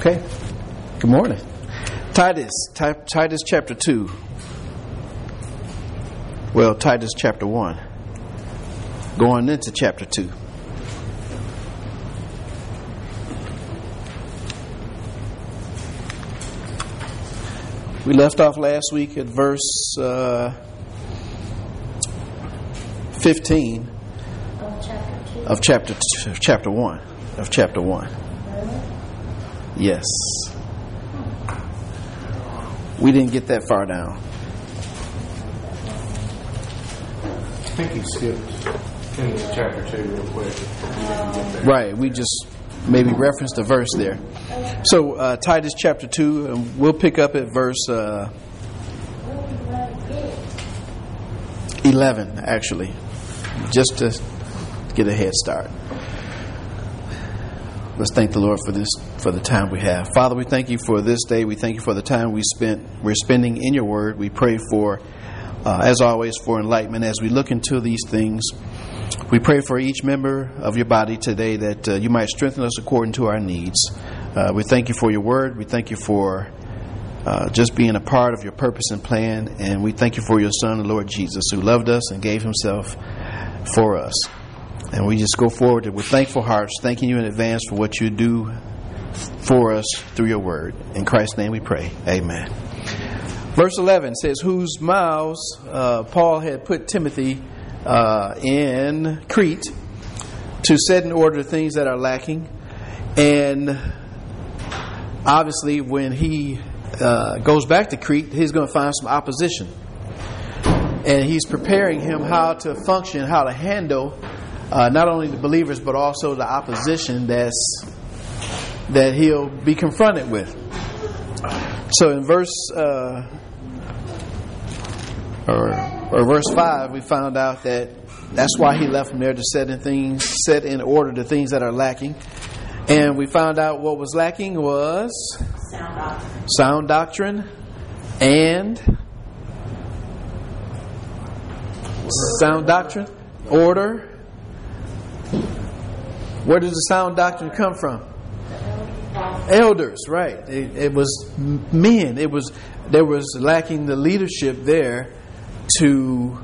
Okay. Good morning. Titus chapter 2. Well, Titus chapter 1. Going into chapter 2. We left off last week at verse 15 of chapter 1. Yes. We didn't get that far down. I think he skipped into chapter 2 real quick. Right, we just maybe referenced a verse there. So Titus chapter 2, and we'll pick up at verse 11, actually, just to get a head start. Let's thank the Lord for the time we have. Father, we thank you for this day. We thank you for the time we're spending in your word. We pray for, as always, for enlightenment as we look into these things. We pray for each member of your body today that you might strengthen us according to our needs. We thank you for your word. We thank you for just being a part of your purpose and plan. And we thank you for your Son, the Lord Jesus, who loved us and gave himself for us. And we just go forward with thankful hearts, thanking you in advance for what you do for us through your word. In Christ's name we pray. Amen. Verse 11 says, whose mouths Paul had put Timothy in Crete to set in order the things that are lacking. And obviously when he goes back to Crete, he's going to find some opposition. And he's preparing him how to function, how to handle not only the believers but also the opposition that he'll be confronted with. So in verse 5, we found out that that's why he left them there, to set in order the things that are lacking. And we found out what was lacking was sound doctrine and order. Where does the sound doctrine come from? Elders, right. It was men. There was lacking the leadership there to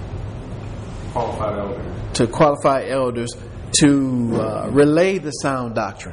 qualify elders to relay the sound doctrine.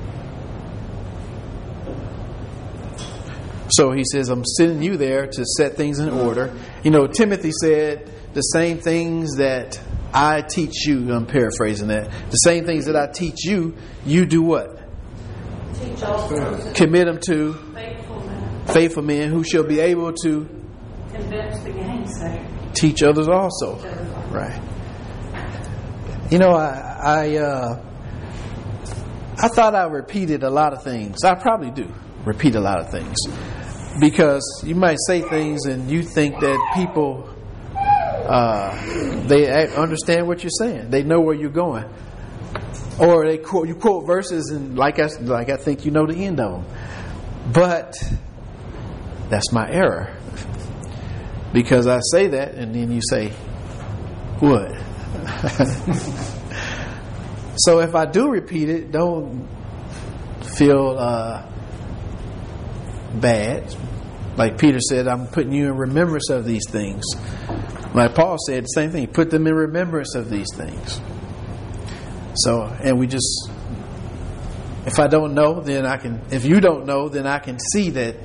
So he says, I'm sending you there to set things in order. You know, Timothy said the same things that I teach you. I'm paraphrasing that. The same things that I teach you, you do what? Teach also. Commit them to faithful men who shall be able to convince the gainsayer. Teach others also. Right. You know, I thought I repeated a lot of things. I probably do repeat a lot of things, because you might say things and you think that people they understand what you're saying. They know where you're going, or you quote verses and like I think you know the end of them. But that's my error, because I say that and then you say what? So if I do repeat it, don't feel bad. Like Peter said, I'm putting you in remembrance of these things. Like Paul said, the same thing. Put them in remembrance of these things. So, and we just, if I don't know, then I can, if you don't know, then I can see that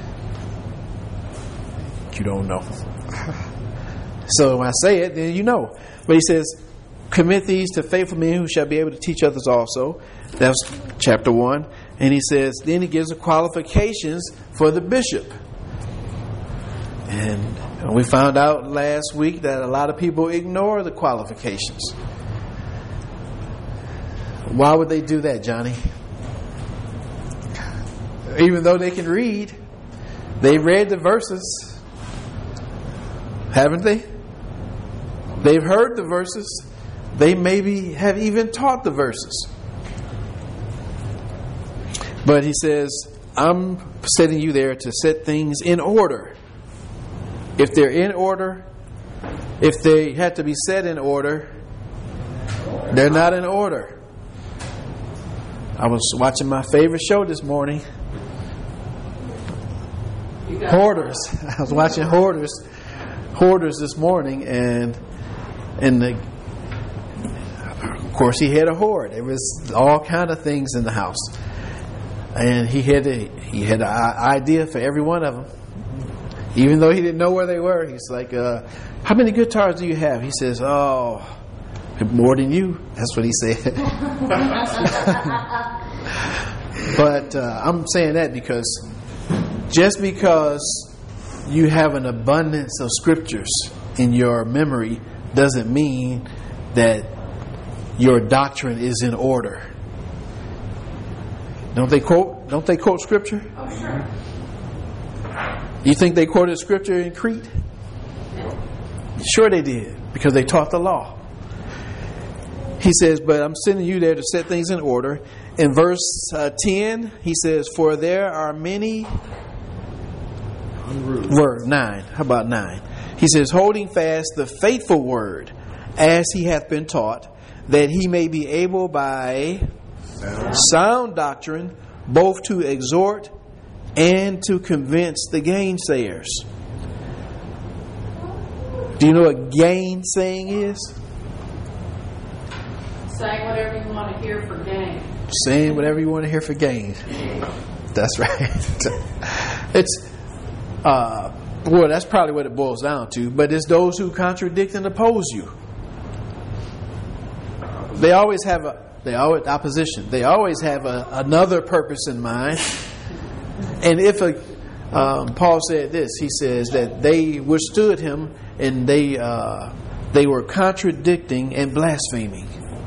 you don't know. So when I say it, then you know. But he says, commit these to faithful men who shall be able to teach others also. That's chapter 1. And he says, then he gives the qualifications for the bishop. And we found out last week that a lot of people ignore the qualifications. Why would they do that, Johnny? Even though they can read, they read the verses, haven't they? They've heard the verses. They maybe have even taught the verses. But he says, I'm setting you there to set things in order. If they're in order, if they had to be set in order, they're not in order. I was watching my favorite show this morning, Hoarders. I was watching Hoarders this morning, and of course he had a hoard. There was all kind of things in the house, and he had an idea for every one of them. Even though he didn't know where they were, he's like, "How many guitars do you have?" He says, "Oh, more than you." That's what he said. But I'm saying that because just because you have an abundance of scriptures in your memory doesn't mean that your doctrine is in order. Don't they quote scripture? Oh, sure. You think they quoted scripture in Crete? Sure they did, because they taught the law. He says, but I'm sending you there to set things in order. In verse 10, he says, for there are many... Word 9. How about 9? He says, holding fast the faithful word as he hath been taught, that he may be able by sound doctrine both to exhort and to convince the gainsayers. Do you know what gainsaying is? Saying whatever you want to hear for gain. Saying whatever you want to hear for gain. That's right. It's well, that's probably what it boils down to. But it's those who contradict and oppose you. They always have opposition. They always have another purpose in mind. And if Paul said this, he says that they withstood him and they were contradicting and blaspheming.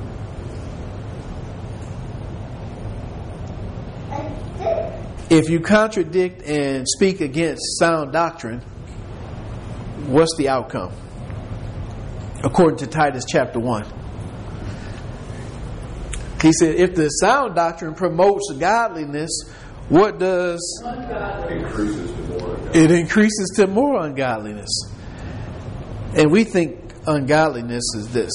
If you contradict and speak against sound doctrine, what's the outcome? According to Titus chapter 1. He said, if the sound doctrine promotes godliness, what does? It increases to more ungodliness. And we think ungodliness is this.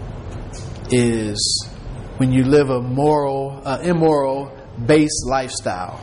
Is when you live a immoral, base lifestyle.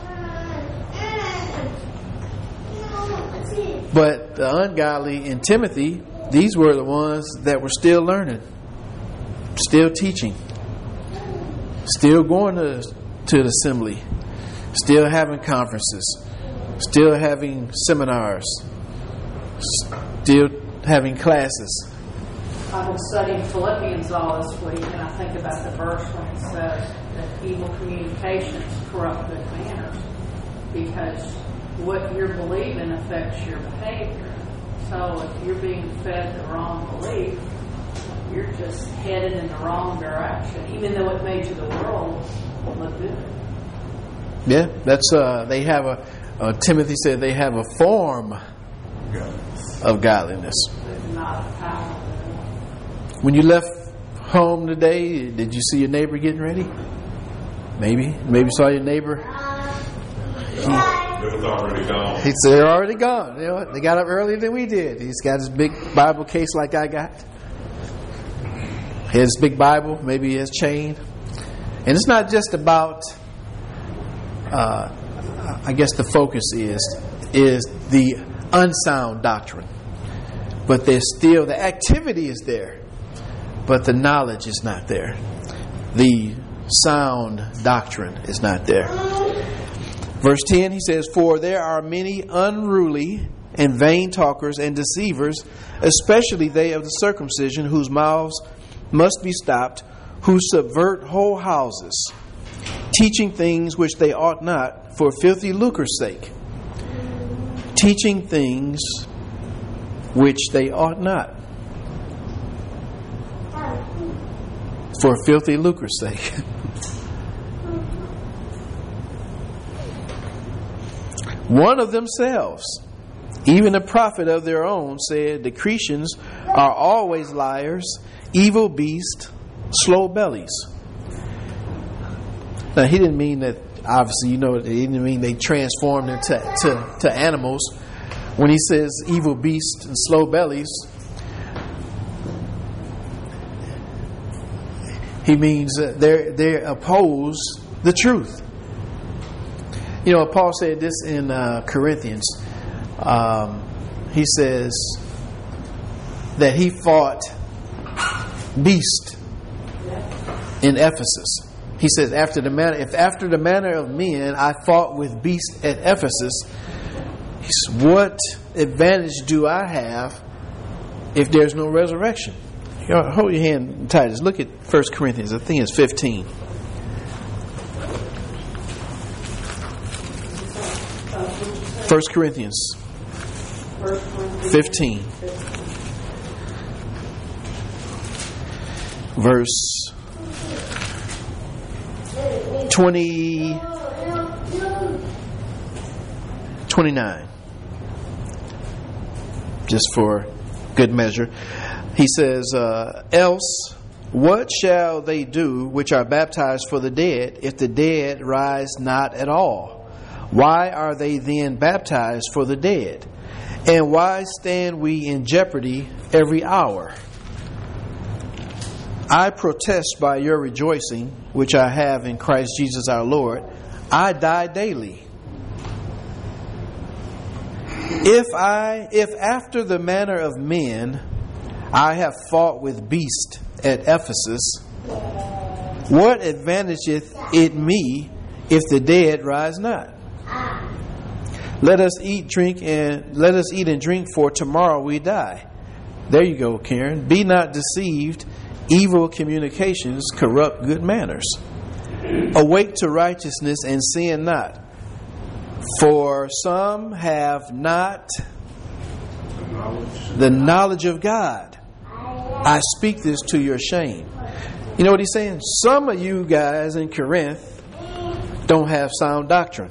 But the ungodly in Timothy, these were the ones that were still learning, still teaching, still going to the assembly, still having conferences, still having seminars, still having classes. I've been studying Philippians all this week, and I think about the verse when it says that evil communications corrupt good manners, because what you're believing affects your behavior. So if you're being fed the wrong belief, you're just headed in the wrong direction, even though it made you the world look good. Yeah, that's they have Timothy said they have a form of godliness. Not a power. When you left home today, did you see your neighbor getting ready? Maybe saw your neighbor. It was already gone. He said they're already gone. You know what? They got up earlier than we did. He's got his big Bible case like I got. He has his big Bible, maybe his chain. And it's not just about I guess the focus is the unsound doctrine. But there's still the activity is there, but the knowledge is not there. The sound doctrine is not there. Verse 10, he says, for there are many unruly and vain talkers and deceivers, especially they of the circumcision, whose mouths must be stopped, who subvert whole houses, teaching things which they ought not, for filthy lucre's sake. Teaching things which they ought not, for filthy lucre's sake. One of themselves, even a prophet of their own, said, the Cretians are always liars, evil beasts, slow bellies. Now, he didn't mean that, obviously, he didn't mean they transformed into animals. When he says evil beasts and slow bellies, he means that they oppose the truth. You know, Paul said this in Corinthians. He says that he fought beast in Ephesus. He says, if after the manner of men I fought with beasts at Ephesus, he says, what advantage do I have if there's no resurrection? Hold your hand tight. Just look at 1 Corinthians. I think it's 15. First Corinthians 15. Verse 29. Just for good measure. He says, else what shall they do which are baptized for the dead, if the dead rise not at all? Why are they then baptized for the dead? And why stand we in jeopardy every hour? I protest by your rejoicing, which I have in Christ Jesus our Lord, I die daily. If after the manner of men I have fought with beasts at Ephesus, what advantageth it me if the dead rise not? Let us eat and drink, for tomorrow we die. There you go, Karen. Be not deceived. Evil communications corrupt good manners. Awake to righteousness and sin not. For some have not the knowledge of God. I speak this to your shame. You know what he's saying? Some of you guys in Corinth don't have sound doctrine.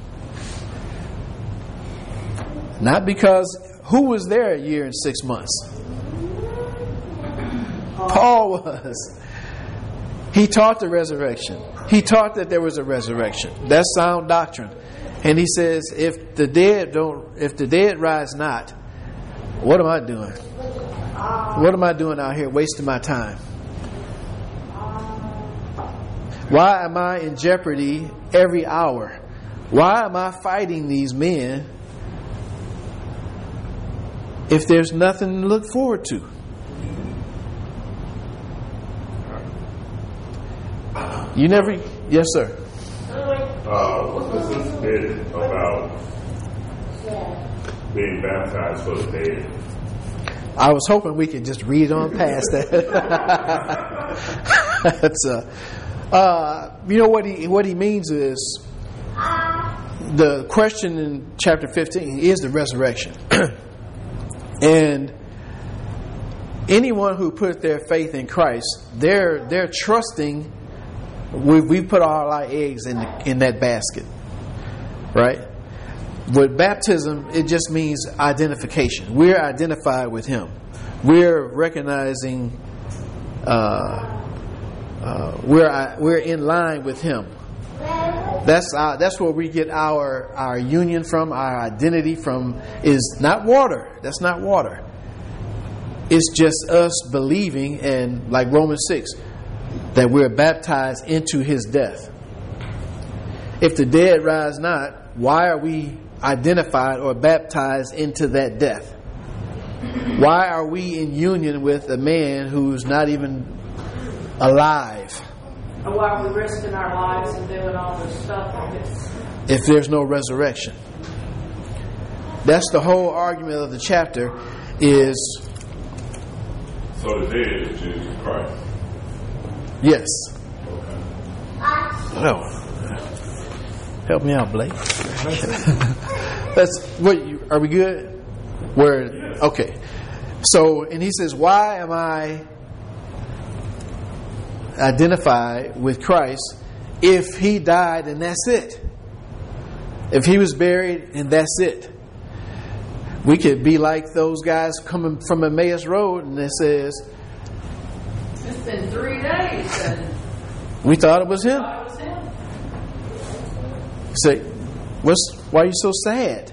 Not because who was there a year and 6 months? Paul was. He taught the resurrection. He taught that there was a resurrection. That's sound doctrine. And he says, if the dead rise not, what am I doing? What am I doing out here wasting my time? Why am I in jeopardy every hour? Why am I fighting these men if there's nothing to look forward to? You never... Yes, sir. What does this bit about being baptized for the dead? I was hoping we could just read on past that. That's you know what he means is the question in chapter 15 is the resurrection, and anyone who put their faith in Christ, they're trusting. We put all our eggs in that basket, right? With baptism, it just means identification. We're identified with Him. We're recognizing we're in line with Him. That's where we get our union from, our identity from. Is not water. That's not water. It's just us believing, and like Romans 6, that we're baptized into His death. If the dead rise not, why are we identified or baptized into that death? Why are we in union with a man who's not even alive? Or why are we risking our lives and doing all this stuff if there's no resurrection? That's the whole argument of the chapter. Is so the dead is Jesus Christ. Yes. Oh. Help me out, Blake. That's what. Are we good? Where? Okay. So, and he says, "Why am I identified with Christ if He died and that's it? If He was buried and that's it?" We could be like those guys coming from Emmaus Road, and it says, "It's been 3 days." And we thought it was him. Say, why are you so sad?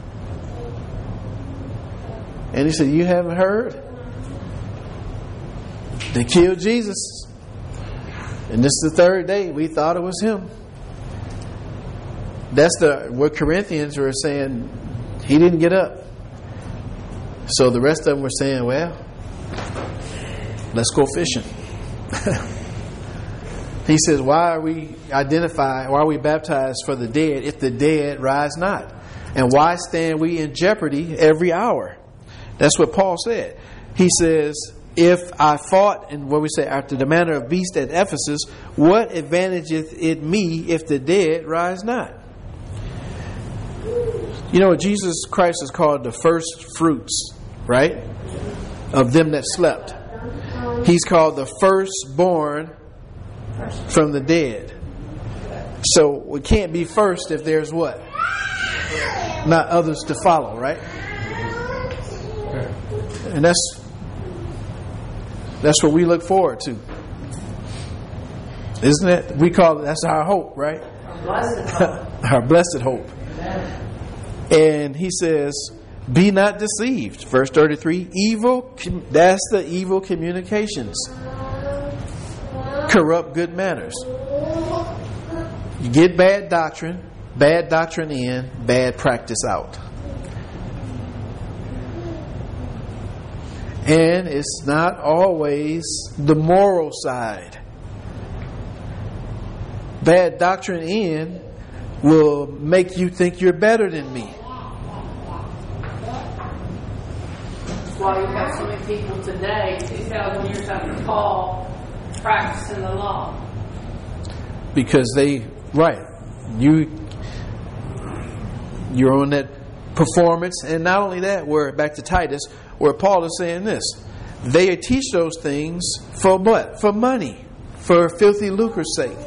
And he said, "You haven't heard? They killed Jesus. And this is the third day. We thought it was him." That's what Corinthians were saying. He didn't get up. So the rest of them were saying, well, let's go fishing. He says, why are we baptized for the dead if the dead rise not? And why stand we in jeopardy every hour? That's what Paul said. He says, if I fought, and what we say, after the manner of beasts at Ephesus, what advantageth it me if the dead rise not? You know, Jesus Christ is called the first fruits, right? Of them that slept. He's called the firstborn from the dead. So we can't be first if there's what? Not others to follow, right? And that's what we look forward to. Isn't it? We call it, that's our hope, right? Our blessed hope. And he says, be not deceived. Verse 33, that's the evil communications. Corrupt good manners. You get bad doctrine in, bad practice out. And it's not always the moral side. Bad doctrine in will make you think you're better than me. That's why you have so many people today, 2,000 years after Paul, practicing the law. Because you're on that performance, and not only that, we're back to Titus, where Paul is saying this: they teach those things for what? For money, for filthy lucre's sake.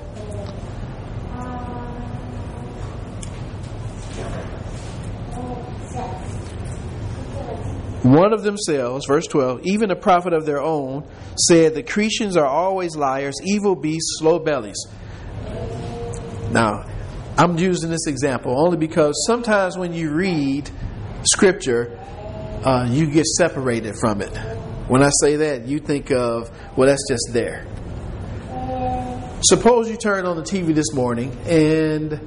One of themselves, verse 12, even a prophet of their own, said the Cretians are always liars, evil beasts, slow bellies. Now, I'm using this example only because sometimes when you read Scripture, you get separated from it. When I say that, you think of, well, that's just there. Suppose you turn on the TV this morning and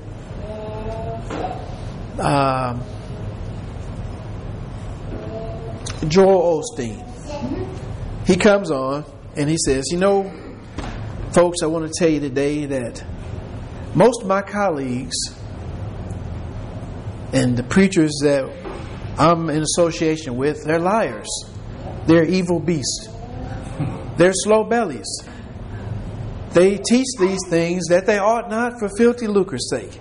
Joel Osteen, he comes on and he says, you know, folks, I want to tell you today that most of my colleagues and the preachers that I'm in association with, they're liars. They're evil beasts. They're slow bellies. They teach these things that they ought not for filthy lucre's sake.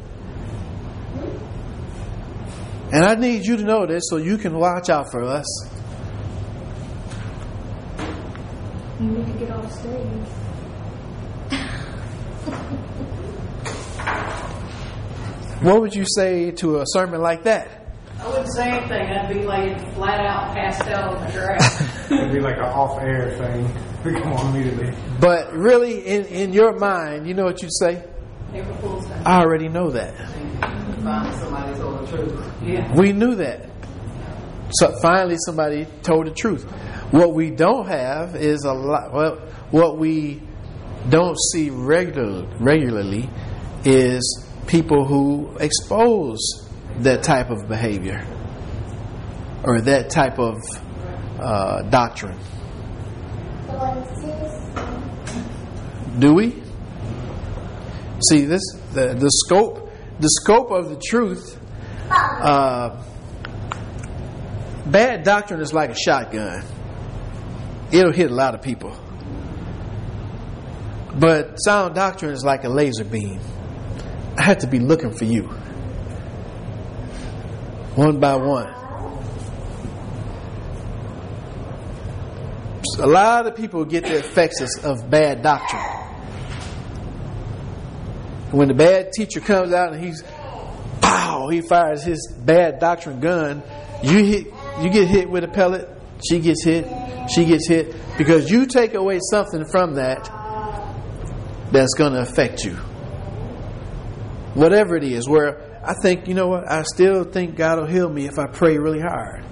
And I need you to know this so you can watch out for us. You need to get off stage. What would you say to a sermon like that? I wouldn't say anything. I'd be laid flat out, passed out on the grass. It'd be like an off-air thing. We come on immediately. But really, in your mind, you know what you'd say? I already know that. Finally, somebody told the truth. Yeah. We knew that. So finally, somebody told the truth. What we don't have is a lot. Well, what we don't see regularly is people who expose that type of behavior or that type of doctrine. Do we? See, the scope of the truth. Bad doctrine is like a shotgun. It'll hit a lot of people. But sound doctrine is like a laser beam. I have to be looking for you, one by one. A lot of people get the effects of bad doctrine. When the bad teacher comes out and he fires his bad doctrine gun, you get hit with a pellet, she gets hit, because you take away something from that's going to affect you. Whatever it is, where I think, you know what, I still think God will heal me if I pray really hard.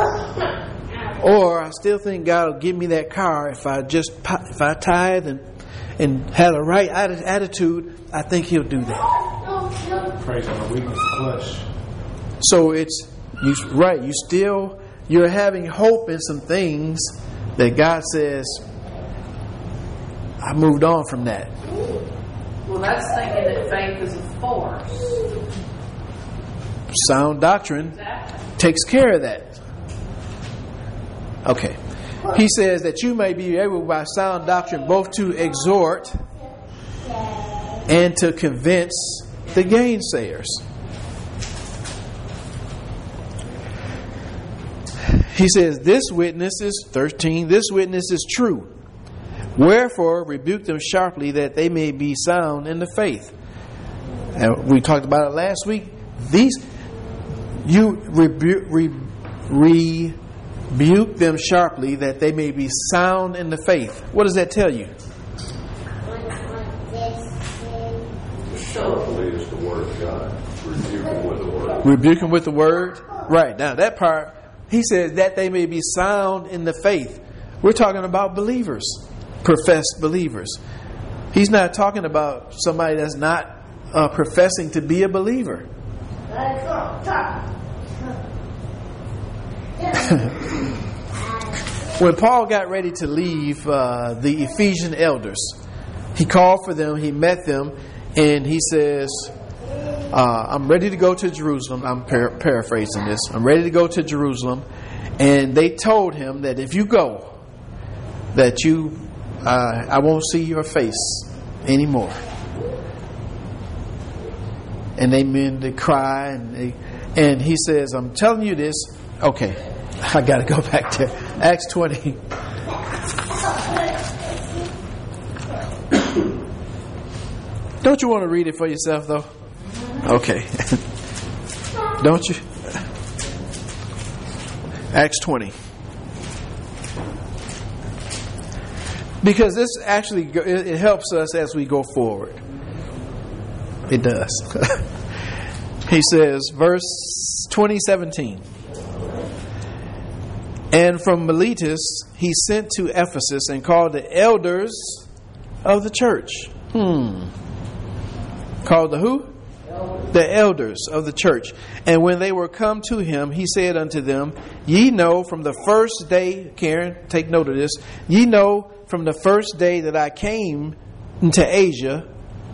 Or I still think God will give me that car if I tithe and had a right attitude. I think He'll do that. Praise on the weakness of flesh. So it's right. You're having hope in some things that God says, I moved on from that. Well, that's thinking that faith is a force. Sound doctrine Exactly. takes care of that. Okay. He says that you may be able by sound doctrine both to exhort and to convince the gainsayers. He says, this witness is 13. This witness is true. Wherefore, rebuke them sharply that they may be sound in the faith. And we talked about it last week. You rebuke them sharply that they may be sound in the faith. What does that tell you? Sharply is the word of God. Rebuke them with the word. Rebuke them with the word. Right. Now that part, he says that they may be sound in the faith. We're talking about believers, professed believers. He's not talking about somebody that's not professing to be a believer. When Paul got ready to leave the Ephesian elders, he called for them, he met them, and he says, I'm ready to go to Jerusalem. I'm paraphrasing this. I'm ready to go to Jerusalem. And they told him that if you go, that I won't see your face anymore. And they began to cry, and he says, I'm telling you this. Okay, I got to go back to Acts 20. Don't you want to read it for yourself, though? Okay. Don't you? Acts 20. Because this actually, it helps us as we go forward. It does. He says, verse 20:17. And from Miletus he sent to Ephesus and called the elders of the church. Called the who? The elders of the church. And when they were come to him, he said unto them, Ye know from the first day, Karen, take note of this. Ye know from the first day that I came into Asia,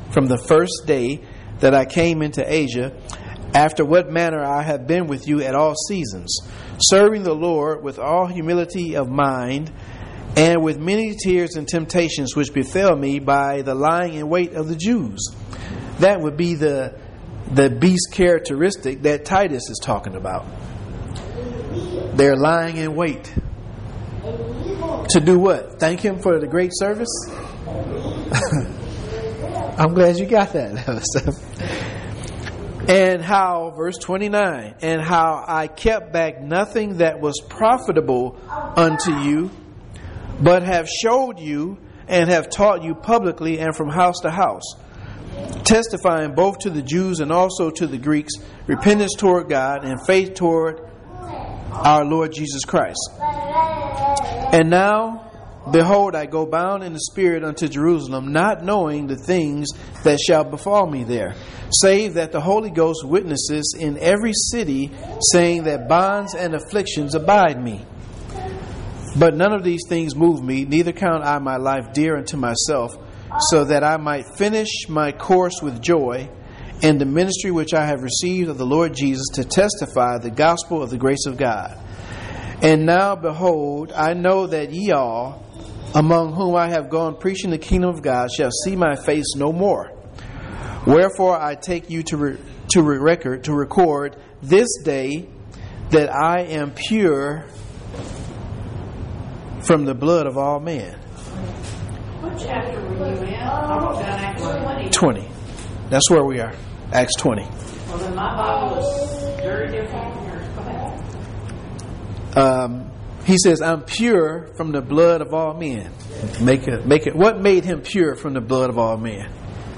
after what manner I have been with you at all seasons, serving the Lord with all humility of mind, and with many tears and temptations which befell me by the lying in wait of the Jews. That would be the beast characteristic that Titus is talking about. They're lying in wait. To do what? Thank him for the great service? I'm glad you got that. And how, verse 29, and how I kept back nothing that was profitable unto you, but have showed you and have taught you publicly and from house to house, testifying both to the Jews and also to the Greeks, repentance toward God and faith toward our Lord Jesus Christ. And now, behold, I go bound in the Spirit unto Jerusalem, not knowing the things that shall befall me there, save that the Holy Ghost witnesses in every city, saying that bonds and afflictions abide me. But none of these things move me, neither count I my life dear unto myself, so that I might finish my course with joy, and the ministry which I have received of the Lord Jesus, to testify the gospel of the grace of God. And now, behold, I know that ye all, among whom I have gone preaching the kingdom of God, shall see my face no more. Wherefore I take you to record this day that I am pure from the blood of all men. What chapter were you in? I wrote down Acts 20. 20. That's where we are. Acts 20. Well, then my Bible is very different from yours. Go ahead. He says, I'm pure from the blood of all men. Make it. What made him pure from the blood of all men?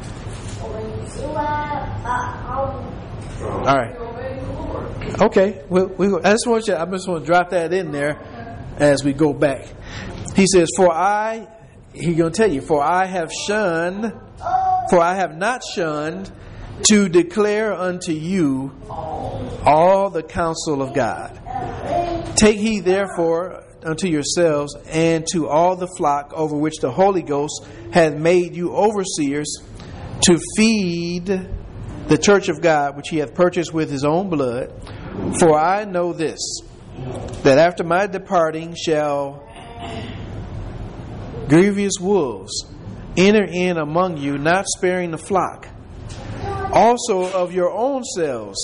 All right. Okay. I just want to drop that in there as we go back. He says, he's going to tell you, for I have not shunned to declare unto you all the counsel of God. Take heed therefore unto yourselves and to all the flock over which the Holy Ghost hath made you overseers, to feed the church of God, which he hath purchased with his own blood. For I know this, that after my departing shall grievous wolves enter in among you, not sparing the flock. Also of your own selves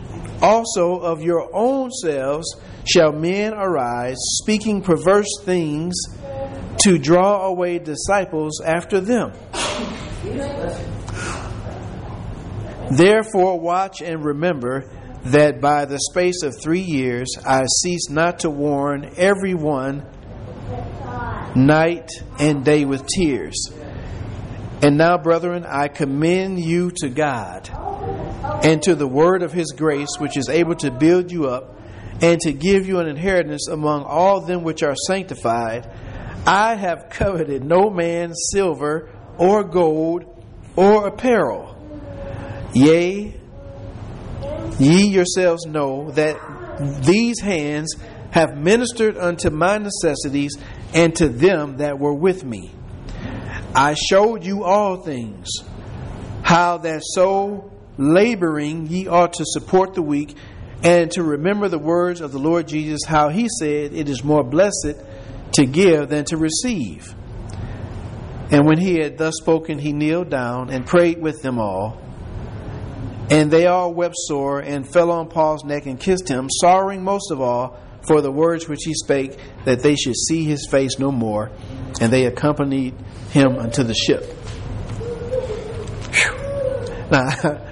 shall men arise, speaking perverse things, to draw away disciples after them. Therefore watch and remember that by the space of 3 years I cease not to warn every one night and day with tears. And now, brethren, I commend you to God and to the word of his grace, which is able to build you up and to give you an inheritance among all them which are sanctified. I have coveted no man's silver or gold or apparel. Yea, ye yourselves know that these hands have ministered unto my necessities and to them that were with me. I showed you all things, how that so laboring ye ought to support the weak, and to remember the words of the Lord Jesus, how he said, it is more blessed to give than to receive. And when he had thus spoken, he kneeled down and prayed with them all. And they all wept sore and fell on Paul's neck and kissed him, sorrowing most of all for the words which he spake, that they should see his face no more. And they accompanied him unto the ship. Whew. Now,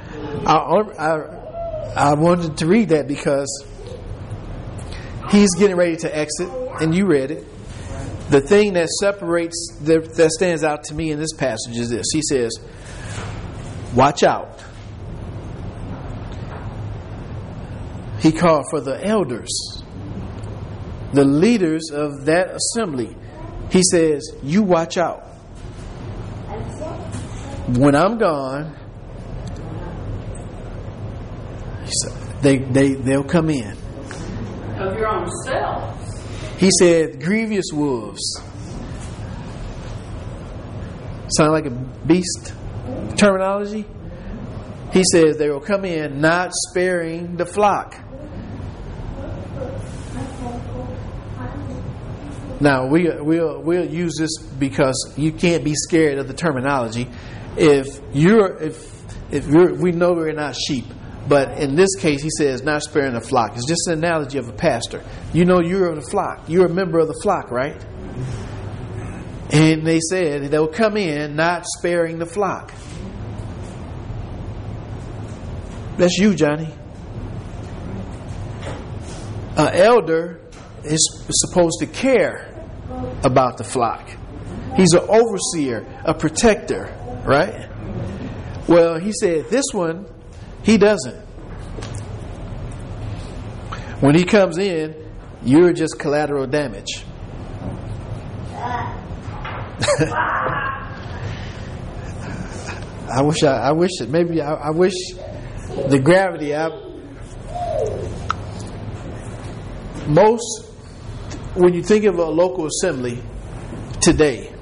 I wanted to read that because he's getting ready to exit, and you read it. The thing that separates, that stands out to me in this passage is this. He says, watch out. He called for the elders, the leaders of that assembly. He says, you watch out. When I'm gone, they'll come in. Of your own selves. He said, grievous wolves. Sound like a beast terminology? He says they will come in, not sparing the flock. Now we'll use this because you can't be scared of the terminology. We know we're not sheep, but in this case he says not sparing the flock. It's just an analogy of a pastor. You know you're of the flock. You're a member of the flock, right? And they said they'll come in not sparing the flock. That's you, Johnny. An elder is supposed to care about the flock. He's an overseer, a protector, right? Well, he said this one, he doesn't. When he comes in, you're just collateral damage. I wish the gravity. Most, when you think of a local assembly today,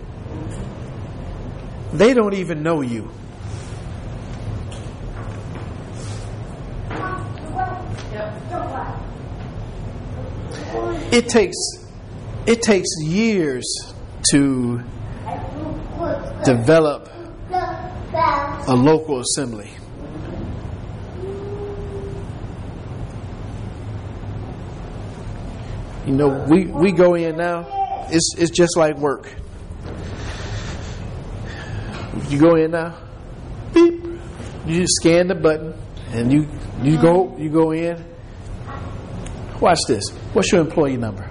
they don't even know you. It takes years to develop a local assembly. You know, we go in now, it's just like work. You go in now, beep, you just scan the button and you go in. Watch this. What's your employee number?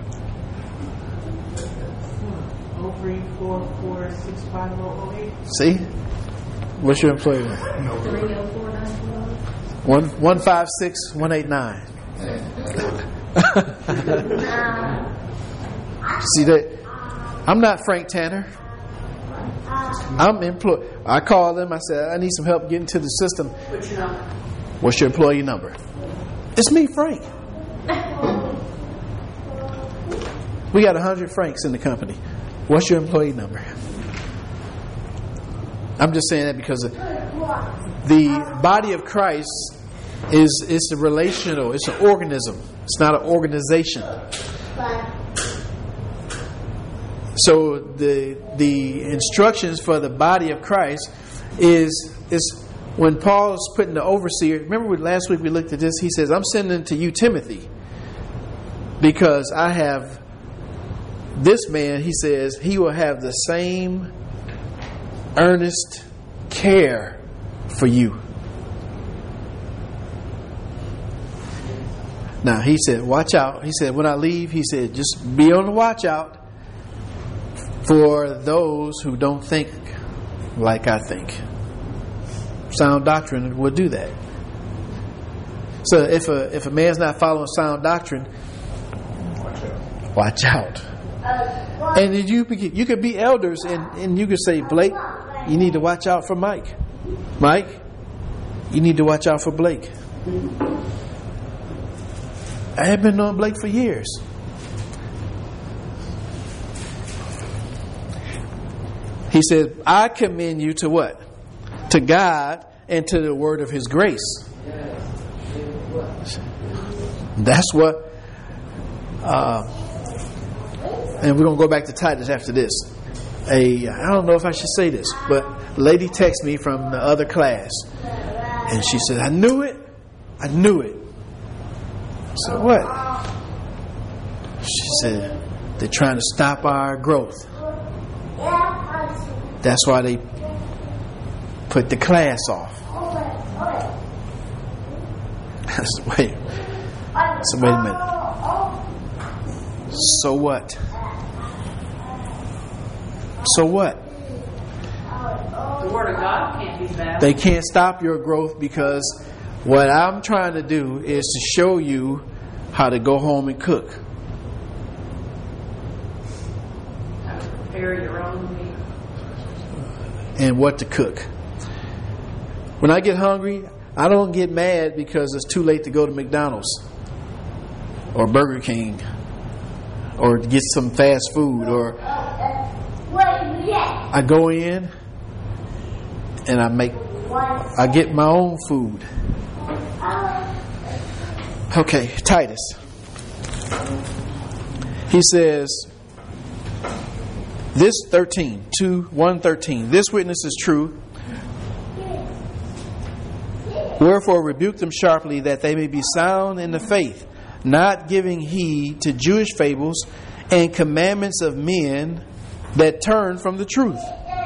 03446508. See? What's your employee number? 156189. See that? I'm not Frank Tanner. I'm employed. I called them. I said, I need some help getting to the system. What's your number? What's your employee number? It's me, Frank. We got 100 Franks in the company. What's your employee number? I'm just saying that because the body of Christ is a relational. It's an organism. It's not an organization. So the instructions for the body of Christ is when Paul is putting the overseer. Remember last week we looked at this. He says, I'm sending to you Timothy because I have this man. He says he will have the same earnest care for you. Now he said, watch out. He said, when I leave, he said, just be on the watch out for those who don't think like I think. Sound doctrine will do that. So if a man's not following sound doctrine, watch out. And you could be elders and you could say, Blake, you need to watch out for Mike. Mike, you need to watch out for Blake. I have been knowing Blake for years. He said, I commend you to what? To God and to the word of His grace. That's what. And we're going to go back to Titus after this. I don't know if I should say this, but a lady texted me from the other class. And she said, I knew it. I knew it. I said, what? She said, they're trying to stop our growth. That's why they put the class off. Wait a minute. So what? So what? The Word of God can't be bad. They can't stop your growth because what I'm trying to do is to show you how to go home and cook. How to prepare your own meal. And what to cook. When I get hungry, I don't get mad because it's too late to go to McDonald's or Burger King or get some fast food, or I go in and I get my own food. Okay, Titus. He says, this 1:13. This witness is true. Wherefore rebuke them sharply, that they may be sound in the faith, not giving heed to Jewish fables and commandments of men that turn from the truth.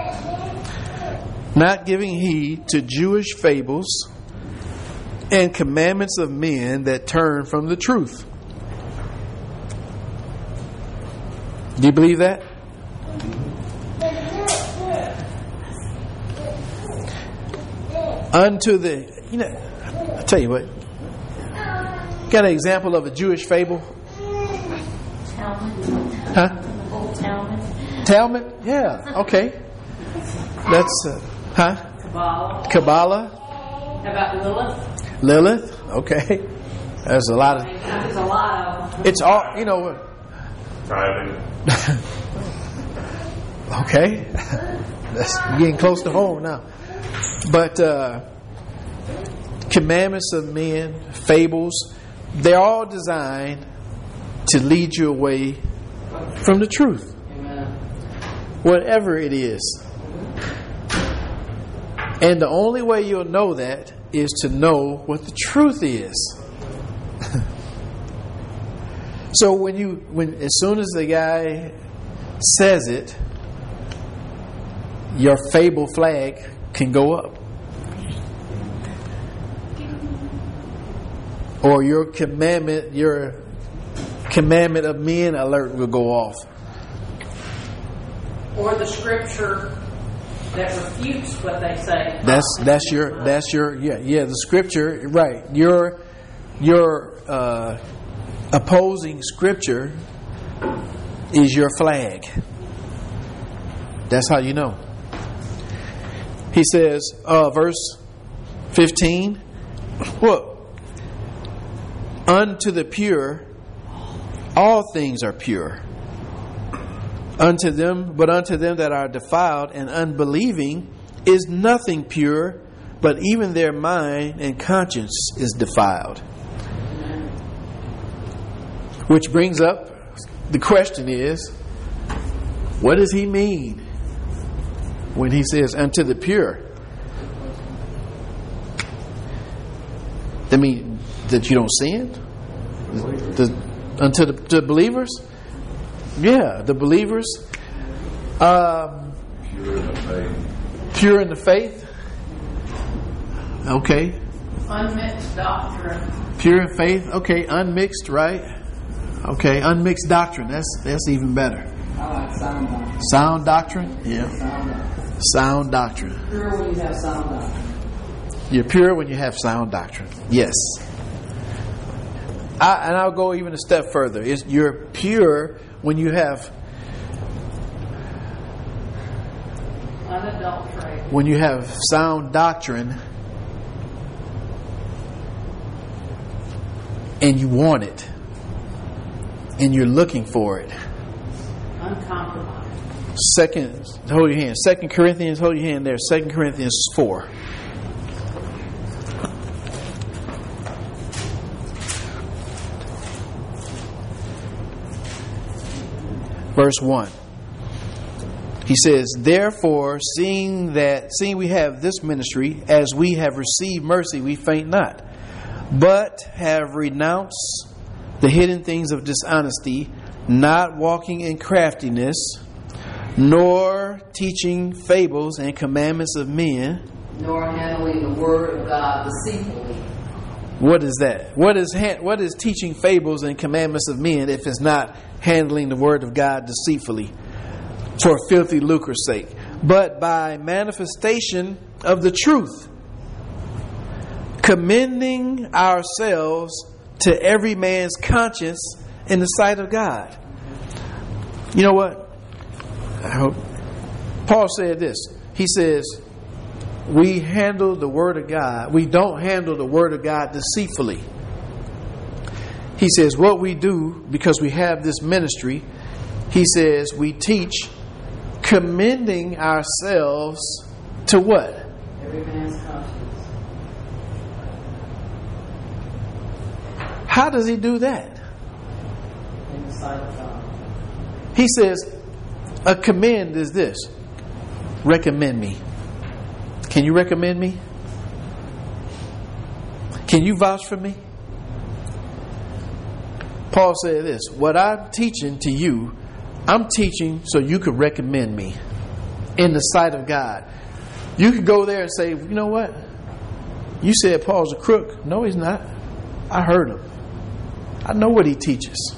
Not giving heed to Jewish fables and commandments of men that turn from the truth. Do you believe that? Unto the, I'll tell you what. Got an example of a Jewish fable? Talmud. Huh? Old Talmud. Talmud? Yeah, okay. That's, Kabbalah. Kabbalah? How about Lilith? Lilith? Okay. There's a lot of... There's a lot of them. It's all, Tithing. Okay. That's getting close to home now. But commandments of men, fables, they're all designed to lead you away from the truth. Amen. Whatever it is. And the only way you'll know that is to know what the truth is. So when as soon as the guy says it, your fable flag can go up. Or your commandment of men alert will go off. Or the scripture that refutes what they say. That's your the scripture, right. Your opposing scripture is your flag. That's how you know. He says, verse 15, well, unto the pure, all things are pure. Unto them that are defiled and unbelieving is nothing pure, but even their mind and conscience is defiled. Which brings up the question is, what does he mean when he says unto the pure? That mean that you don't sin? Unto the believers? Yeah, the believers. Pure in the faith. Okay. Unmixed doctrine. Pure in faith. Okay, unmixed, right? Okay, unmixed doctrine. That's even better. I like sound doctrine. Sound doctrine? Yeah. Sound doctrine. Sound doctrine. Pure when you have sound doctrine. You're pure when you have sound doctrine. Yes. And I'll go even a step further. You're pure when you have Unadulterated. when you have sound doctrine and you want it and you're looking for it. Uncompromised. Hold your hand. 2 Corinthians, hold your hand there. 2 Corinthians 4. Verse 1. He says, therefore, seeing we have this ministry, as we have received mercy, we faint not, but have renounced the hidden things of dishonesty, not walking in craftiness, nor teaching fables and commandments of men, Nor handling the word of God deceitfully. What is that? What is teaching fables and commandments of men if it's not handling the word of God deceitfully for filthy lucre's sake? But by manifestation of the truth, commending ourselves to every man's conscience in the sight of God. You know what? I hope Paul said this. He says, we handle the word of God. We don't handle the word of God deceitfully. He says what we do, because we have this ministry, he says we teach commending ourselves to what? Every man's conscience. How does he do that? In the sight of God. He says a commend is this. Recommend me. Can you recommend me? Can you vouch for me? Paul said this, what I'm teaching to you, I'm teaching so you could recommend me in the sight of God. You could go there and say, you know what? You said Paul's a crook. No, he's not. I heard him. I know what he teaches.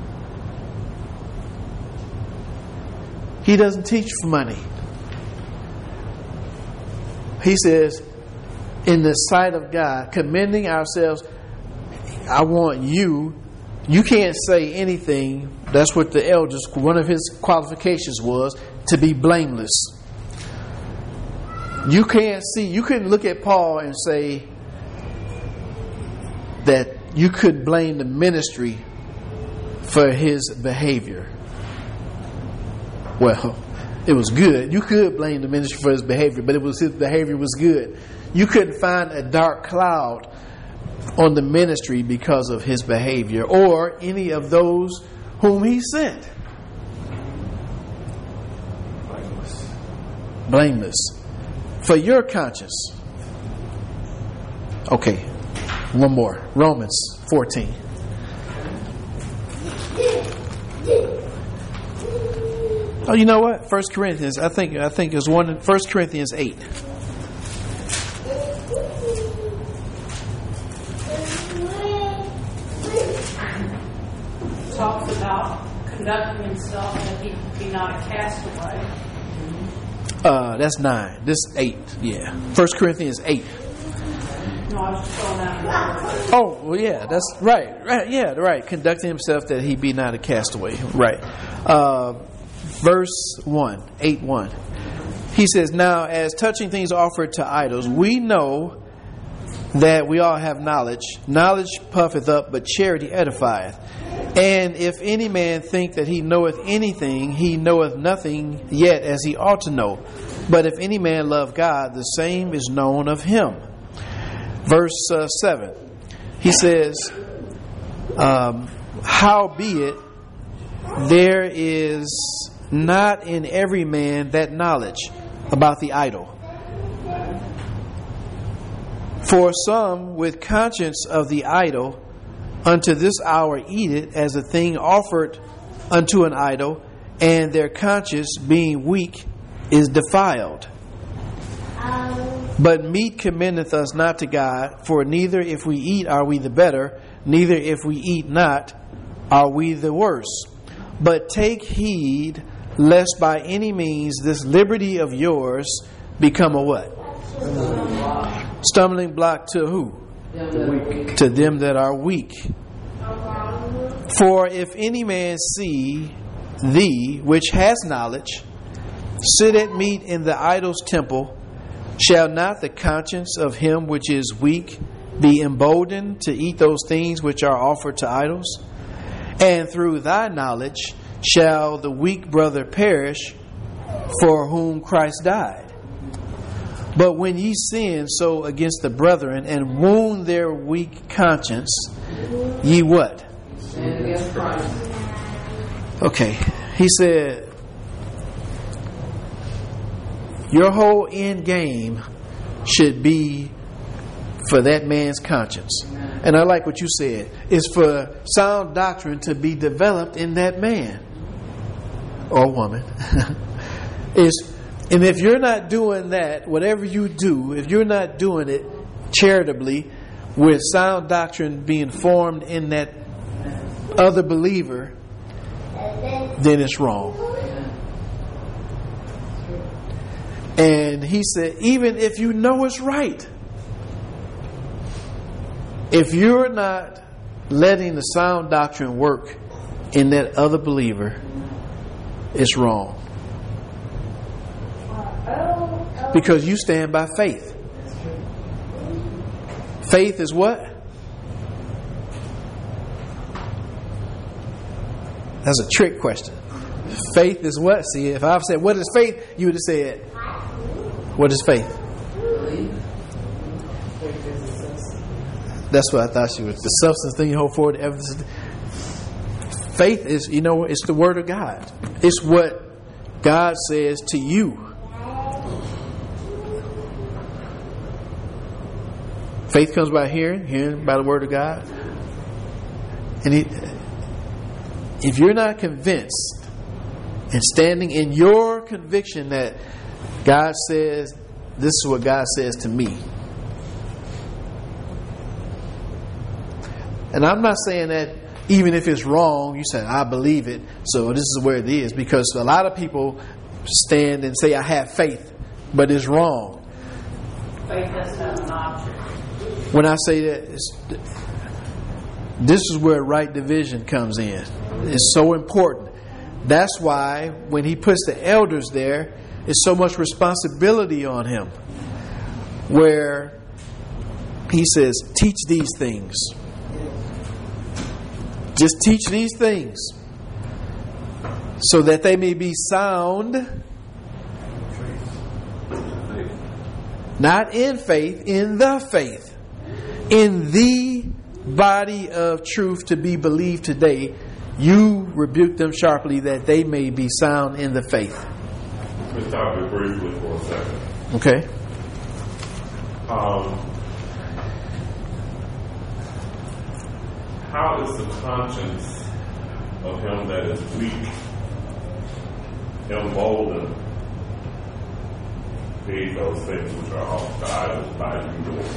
He doesn't teach for money. He says, in the sight of God, commending ourselves, I want you can't say anything. That's what the elders, one of his qualifications was, to be blameless. You couldn't look at Paul and say that you could blame the ministry for his behavior. Well, it was good. You could blame the ministry for his behavior, but his behavior was good. You couldn't find a dark cloud on the ministry because of his behavior or any of those whom he sent. Blameless. For your conscience. Okay. One more. Romans 14. Oh, you know what? 1 Corinthians. I think it was 1 Corinthians 8. Talks about conducting himself that he be not a castaway. That's 9. This 8. Yeah. 1 Corinthians 8. No, I was just throwing out. Oh, well, yeah, that's right. Right, yeah, right. Conducting himself that he be not a castaway. Right. Verse 1, 8:1. He says, now as touching things offered to idols, we know that we all have knowledge. Knowledge puffeth up, but charity edifieth. And if any man think that he knoweth anything, he knoweth nothing yet as he ought to know. But if any man love God, the same is known of him. Verse 7. He says, howbeit, there is not in every man that knowledge about the idol. For some with conscience of the idol unto this hour eat it as a thing offered unto an idol, and their conscience being weak is defiled. But meat commendeth us not to God, for neither if we eat are we the better, neither if we eat not are we the worse. But take heed, lest by any means this liberty of yours become a what? Stumbling block to who? To them that are weak. For if any man see thee, which has knowledge, sit at meat in the idol's temple, shall not the conscience of him which is weak be emboldened to eat those things which are offered to idols? And through thy knowledge shall the weak brother perish, for whom Christ died. But when ye sin so against the brethren and wound their weak conscience, ye what? Sin against Christ. Okay. He said, your whole end game should be for that man's conscience. And I like what you said. It's for sound doctrine to be developed in that man or woman. And if you're not doing that, whatever you do, if you're not doing it charitably with sound doctrine being formed in that other believer, then it's wrong. And he said, even if you know it's right, if you're not letting the sound doctrine work in that other believer, it's wrong. Because you stand by faith. Faith is what? That's a trick question. Faith is what? See, if I've said, what is faith? You would have said, what is faith? That's what I thought she was. The substance thing you hold forward, the evidence. Faith is, it's the word of God. It's what God says to you. Faith comes by hearing by the word of God. And if you're not convinced and standing in your conviction that God says, this is what God says to me. And I'm not saying that even if it's wrong, you say, I believe it, so this is where it is. Because a lot of people stand and say, I have faith, but it's wrong. Faith doesn't have an object. When I say that, this is where right division comes in. It's so important. That's why when he puts the elders there, it's so much responsibility on him. Where he says, teach these things. Just teach these things so that they may be sound, not in faith, in the faith, in the body of truth to be believed today. You rebuke them sharply that they may be sound in the faith. Let's stop it briefly for a second. Okay. How is the conscience of him that is weak emboldened to eat those things which are off the idols by you, Lord?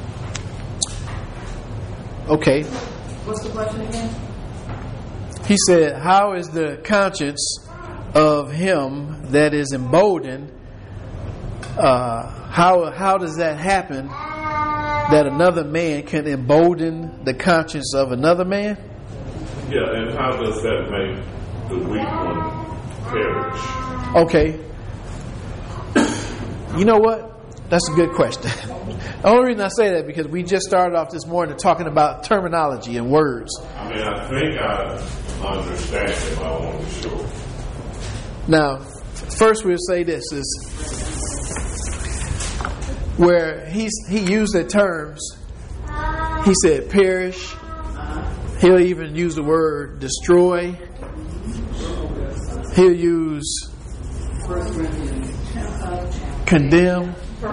Okay. What's the question again? He said, how is the conscience of him that is emboldened? How does that happen? That another man can embolden the conscience of another man? Yeah, and how does that make the weak one perish? Okay. You know what? That's a good question. The only reason I say that because we just started off this morning talking about terminology and words. I mean, I think I understand it, but I want to be sure. Now, first we'll say this is where he used the terms. He said perish. He'll even use the word destroy. He'll use condemn.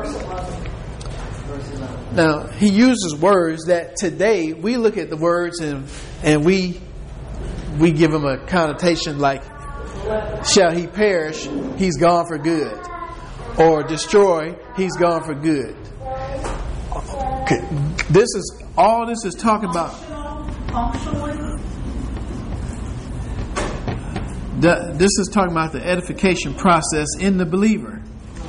Now, he uses words that today we look at the words and we give them a connotation like, shall he perish, he's gone for good. Or destroy, he's gone for good. Okay. This is talking about. This is talking about the edification process in the believer.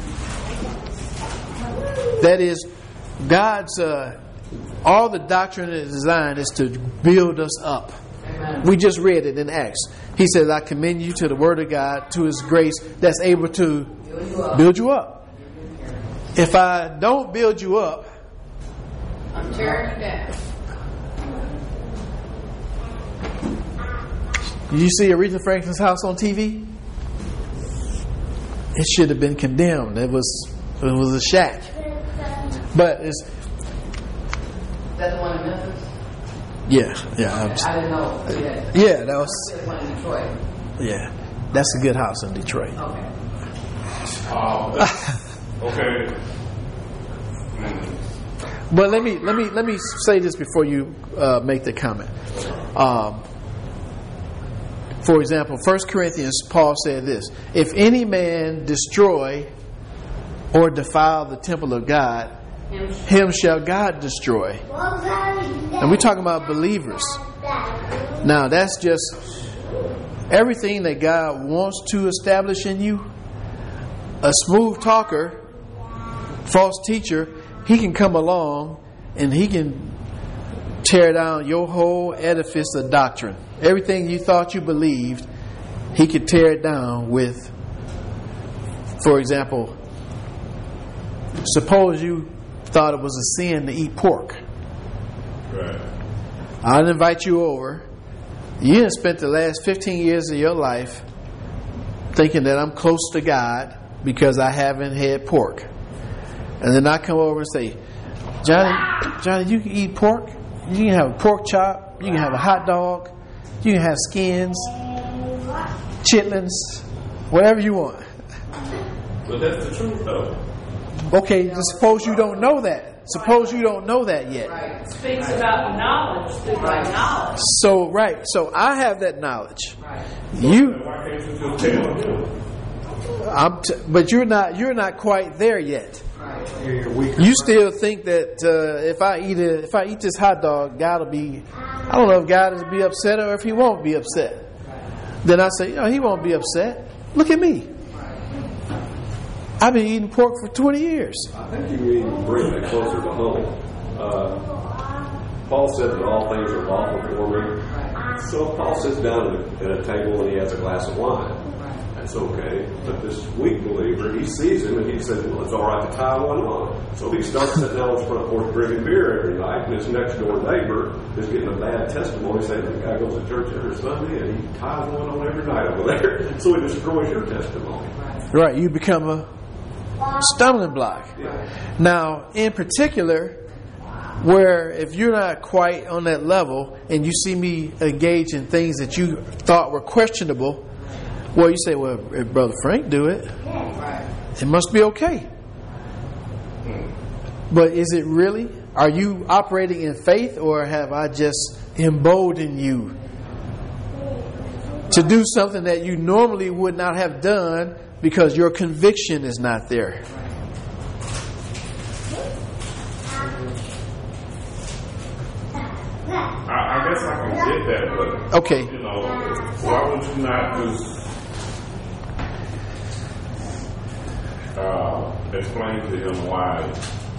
That is, God's all the doctrine is designed is to build us up. Amen. We just read it in Acts. He says, I commend you to the word of God, to his grace that's able to build you up. If I don't build you up, I'm tearing you down. Did you see Aretha Franklin's house on TV? It should have been condemned. It was a shack. But it's. Is that the one in Memphis? Yeah. I didn't know. Yeah, that was. The one in Detroit. Yeah, that's a good house in Detroit. Okay. Okay. But let me say this before you make the comment. For example, 1 Corinthians, Paul said this: if any man destroy or defile the temple of God, him shall God destroy. And we're talking about believers. Now that's just everything that God wants to establish in you. A smooth talker, false teacher, he can come along and he can tear down your whole edifice of doctrine. Everything you thought you believed, he could tear it down with, for example, suppose you thought it was a sin to eat pork. Right. I'd invite you over. You have spent the last 15 years of your life thinking that I'm close to God because I haven't had pork. And then I come over and say, Johnny, you can eat pork. You can have a pork chop. You can have a hot dog. You can have skins, chitlins, whatever you want. But that's the truth, though. Okay, suppose you don't know that. Suppose you don't know that yet. Right. It speaks about knowledge through knowledge. So I have that knowledge. Right. Why can't you just tell them? But you're not quite there yet. Right. You still think that if I eat this hot dog, God will be. I don't know if God will be upset or if He won't be upset. Then I say, He won't be upset. Look at me. I've been eating pork for 20 years. I think you need to bring it closer to home. Paul said that all things are lawful for me. So if Paul sits down at a table and he has a glass of wine, that's okay. But this weak believer, he sees him and he says, well, it's all right to tie one on. So he starts sitting down on his front porch drinking beer every night, and his next door neighbor is getting a bad testimony saying the guy goes to church every Sunday and he ties one on every night over there. So he destroys your testimony. Right, you become a stumbling block. Yeah. Now, in particular, where if you're not quite on that level and you see me engage in things that you thought were questionable, well, you say, well, if Brother Frank do it, it must be okay. But is it really? Are you operating in faith, or have I just emboldened you to do something that you normally would not have done because your conviction is not there? I guess I can get that, but Okay. Why would you not just explain to him why?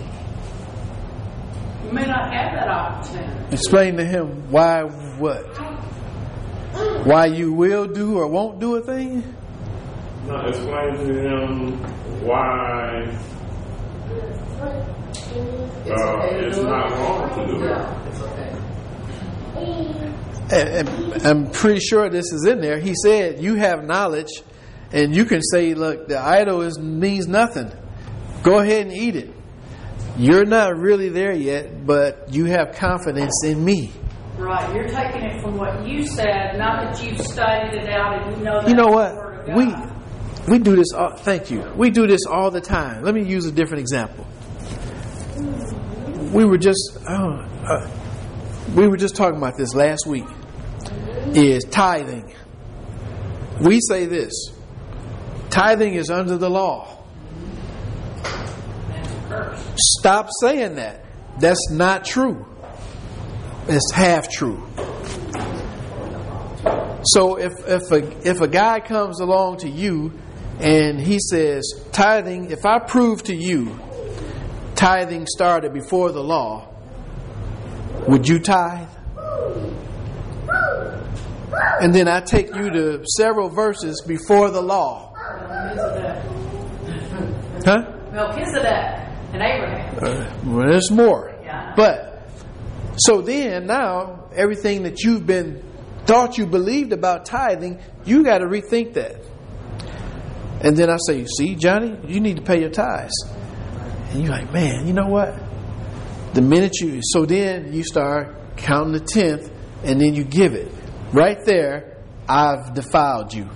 You may not have that opportunity. Explain to him why what? Why you will do or won't do a thing? No, explain to him why It's not wrong to do it. Yeah, it's okay. And I'm pretty sure this is in there. He said, you have knowledge, and you can say, look, the idol means nothing. Go ahead and eat it. You're not really there yet, but you have confidence in me. Right, you're taking it from what you said, not that you've studied it out and you know that. You know the what? Word of God. We do this. Thank you. We do this all the time. Let me use a different example. We were just talking about this last week. Is tithing. We say this: tithing is under the law. Stop saying that. That's not true. It's half true. So if a guy comes along to you and he says tithing, if I prove to you tithing started before the law, would you tithe? And then I take you to several verses before the law. Huh? Melchizedek and Abraham. Well, there's more. Yeah. But so then now everything that you've been thought you believed about tithing, you got to rethink that. And then I say, see, Johnny, you need to pay your tithes. And you're like, man, you know what? The minute so then you start counting the 10th and then you give it. Right there, I've defiled you.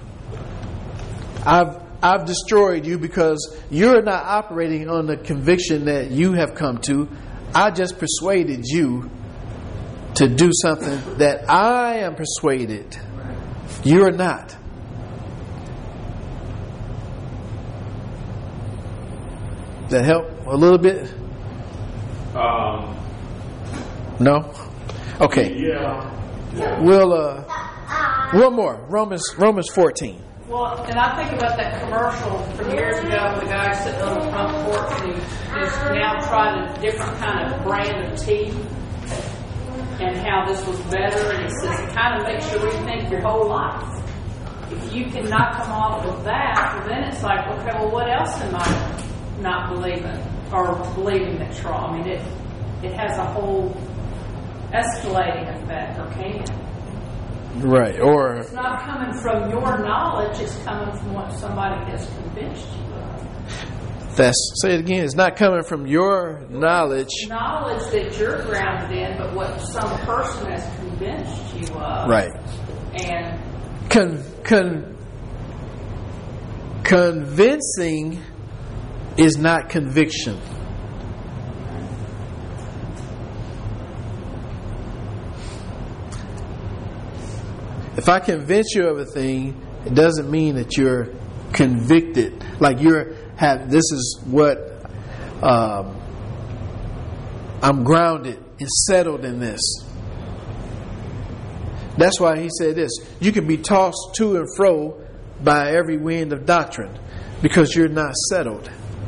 I've destroyed you because you're not operating on the conviction that you have come to. I just persuaded you to do something that I am persuaded you're not. Does that help a little bit? No? Okay. Yeah. We'll one more. Romans 14. Well, and I think about that commercial from years ago when the guy sitting on the front porch and he's now trying a different kind of brand of tea and how this was better. And he says it kind of makes you rethink your whole life. If you cannot come off of that, well, then it's like, okay, well, what else am I not believing or believing that's wrong? I mean, it has a whole escalating effect, or can. Right. Or It's not coming from your knowledge, it's coming from what somebody has convinced you of. say it again. It's not coming from your knowledge. Knowledge that you're grounded in, but what some person has convinced you of. Right. And convincing is not conviction. If I convince you of a thing, it doesn't mean that you're convicted. Like this is what I'm grounded and settled in this. That's why he said this: you can be tossed to and fro by every wind of doctrine, because you're not settled.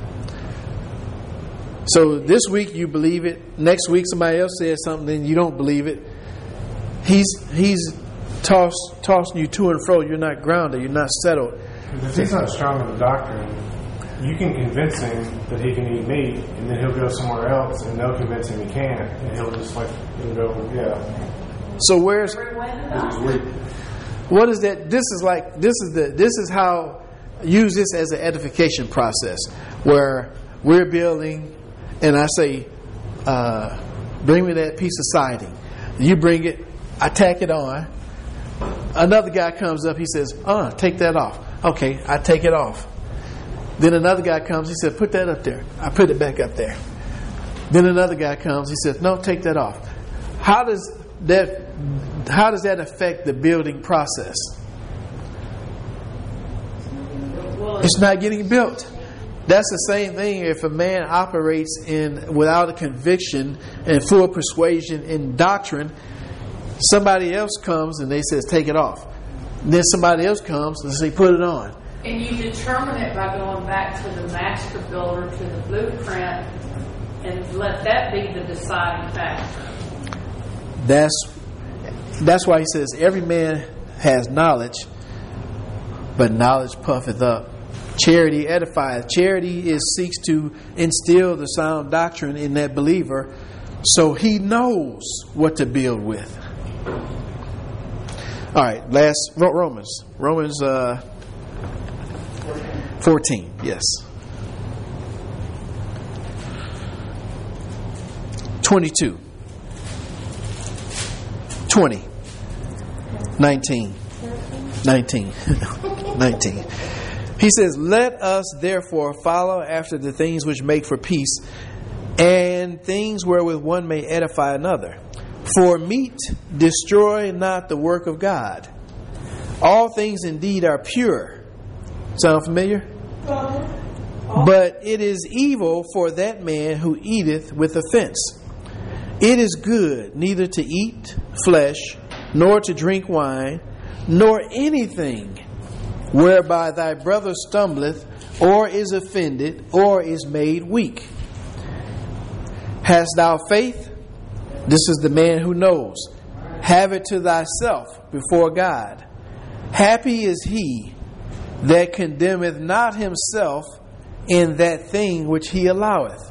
So this week you believe it. Next week somebody else says something, then you don't believe it. He's tossing you to and fro. You're not grounded. You're not settled. If he's not strong in the doctrine, you can convince him that he can eat meat, and then he'll go somewhere else, and they'll convince him he can't, and he'll go, yeah. So where's every wind of doctrine. what is that? This is how use this as an edification process where we're building, and I say, bring me that piece of siding. You bring it, I tack it on. Another guy comes up, he says, take that off. Okay, I take it off. Then another guy comes, he said, put that up there. I put it back up there. Then another guy comes, he says, no, take that off. How does that affect the building process? It's not getting built. That's the same thing if a man operates without a conviction and full persuasion in doctrine. Somebody else comes and they says take it off. Then somebody else comes and they say put it on. And you determine it by going back to the master builder, to the blueprint, and let that be the deciding factor. That's why he says every man has knowledge, but knowledge puffeth up, Charity edifieth. Charity seeks to instill the sound doctrine in that believer so he knows what to build with. All right, last Romans 14, yes. 22, 20, 19. 19. He says, let us therefore follow after the things which make for peace, and things wherewith one may edify another. For meat destroy not the work of God. All things indeed are pure. Sound familiar? But it is evil for that man who eateth with offense. It is good neither to eat flesh, nor to drink wine, nor anything whereby thy brother stumbleth, or is offended, or is made weak. Hast thou faith? This is the man who knows. Have it to thyself before God. Happy is he that condemneth not himself in that thing which he alloweth.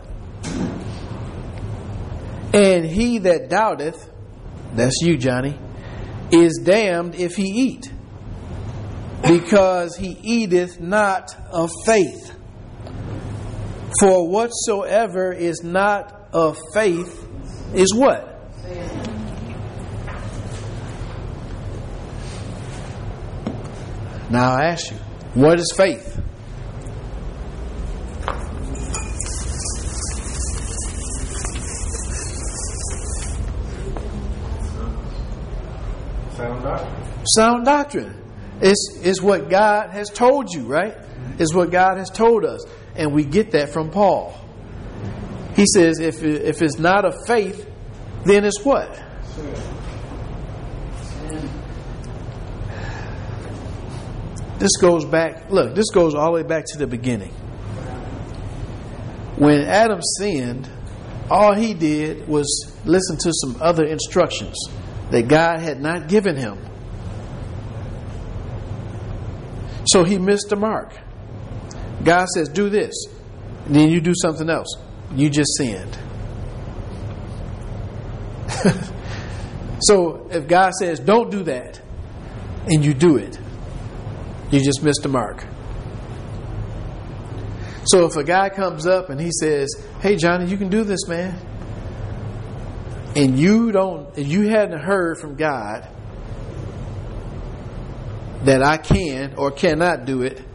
And he that doubteth, that's you, Johnny, is damned if he eat, because he eateth not of faith. For whatsoever is not of faith is what? Now I ask you, what is faith? Sound doctrine. Sound doctrine. It's what God has told you, right? It's what God has told us. And we get that from Paul. He says if it's not of faith, then it's what? This goes back, look, this goes all the way back to the beginning. When Adam sinned, all he did was listen to some other instructions that God had not given him. So he missed the mark. God says, do this. And then you do something else. You just sinned. So if God says, don't do that, and you do it, you just missed the mark. So if a guy comes up and he says, hey Johnny, you can do this, man, and you hadn't heard from God that I can or cannot do it,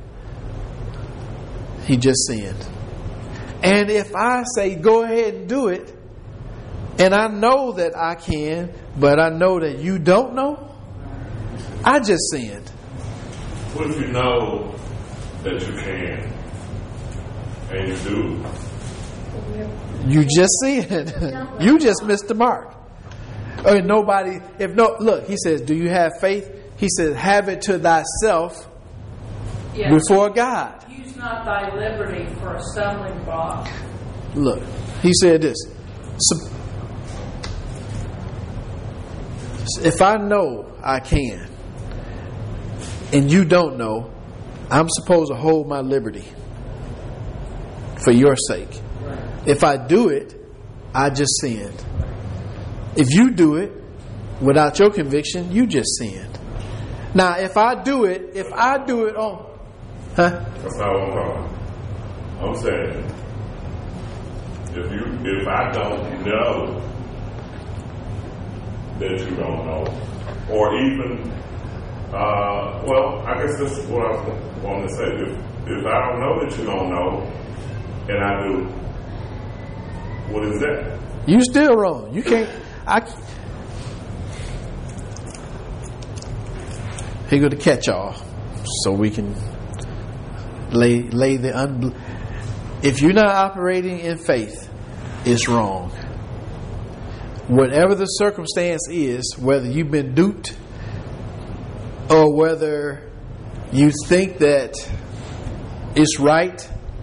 he just sinned. And if I say go ahead and do it, and I know that I can, but I know that you don't know, I just sinned. What if you know that you can and you do? You just sinned. You just missed the mark. Look, he says, do you have faith? He says, have it to thyself before God. Use not thy liberty for a stumbling block. Look, he said this. If I know I can, and you don't know, I'm supposed to hold my liberty for your sake. If I do it, I just sinned. If you do it without your conviction, you just sinned. Now, if I do it on... Huh? That's not what I'm talking. I'm saying, if I don't know that you don't know, or even, I guess this is what I was wanting to say. If I don't know that you don't know, and I do, what is that? You still wrong. You can't... Here go the catch-all, so we can lay the If you're not operating in faith, it's wrong. Whatever the circumstance is, whether you've been duped or whether you think that it's right,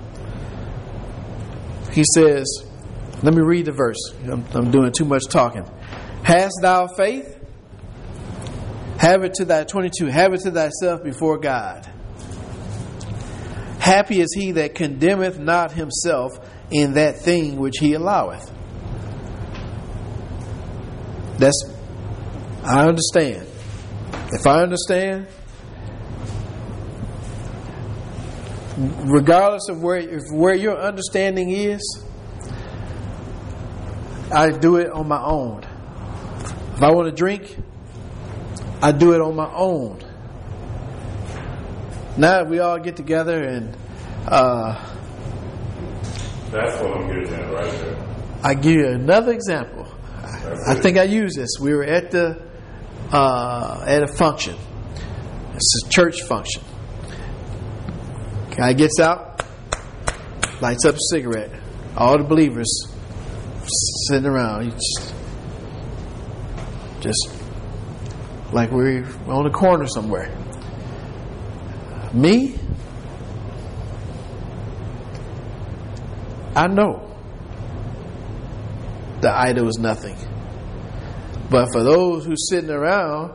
he says, let me read the verse. I'm doing too much talking. Hast thou faith? Have it to thy 22. Have it to thyself before God. Happy is he that condemneth not himself in that thing which he alloweth. I understand. If I understand, regardless of where your understanding is, I do it on my own. If I want to drink, I do it on my own. Now we all get together and that's what I'm getting at right there. I give you another example. I think I used this. We were at a function. It's a church function. Guy gets out, lights up a cigarette. All the believers sitting around, just like we're on a corner somewhere. Me, I know the idol is nothing. But for those who's sitting around,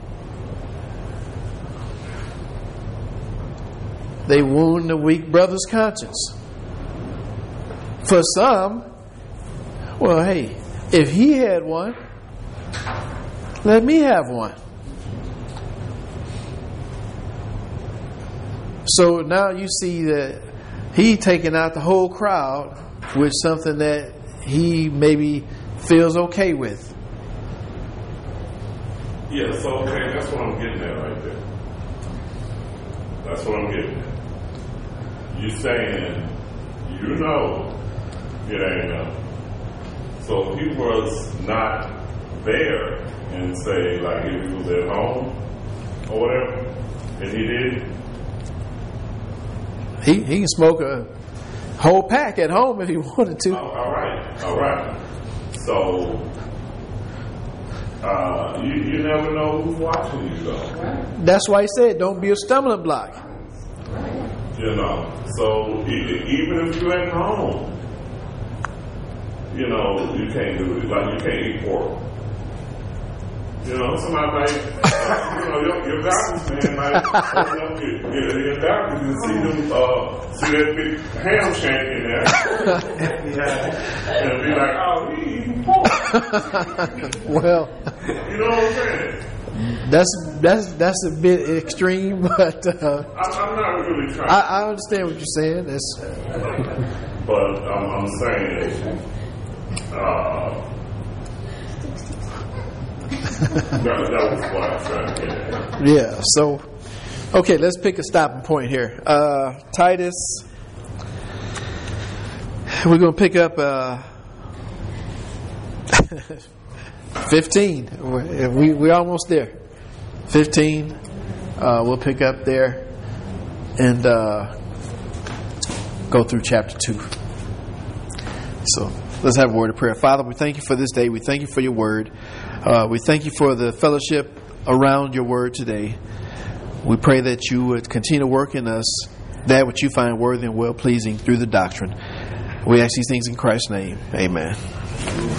they wound the weak brother's conscience. For some, well, hey, if he had one, let me have one. So now you see that he taking out the whole crowd with something that he maybe feels okay with. Yeah, so okay, that's what I'm getting at right there. That's what I'm getting at. You saying, you know, it ain't enough. So if he was not there and say, like if he was at home or whatever, and he did, he can smoke a whole pack at home if he wanted to. All right. So you never know who's watching you, though. That's why he said, don't be a stumbling block. You know, so even if you're at home, you know, you can't do it. Like, you can't eat pork. You know, somebody like, you know, your doctors, man, like, your doctor can see them, see that big ham shank in there. And be like, oh, he eating pork. Well, you know what I'm saying? That's a bit extreme, but I'm not really trying. I understand what you're saying. But I'm saying, that was what I'm trying to get at. Yeah. So, okay, let's pick a stopping point here. Titus. We're going to pick up 15. We're almost there. 15. We'll pick up there and go through chapter 2. So let's have a word of prayer. Father, we thank you for this day. We thank you for your word. We thank you for the fellowship around your word today. We pray that you would continue to work in us that which you find worthy and well-pleasing through the doctrine. We ask these things in Christ's name. Amen.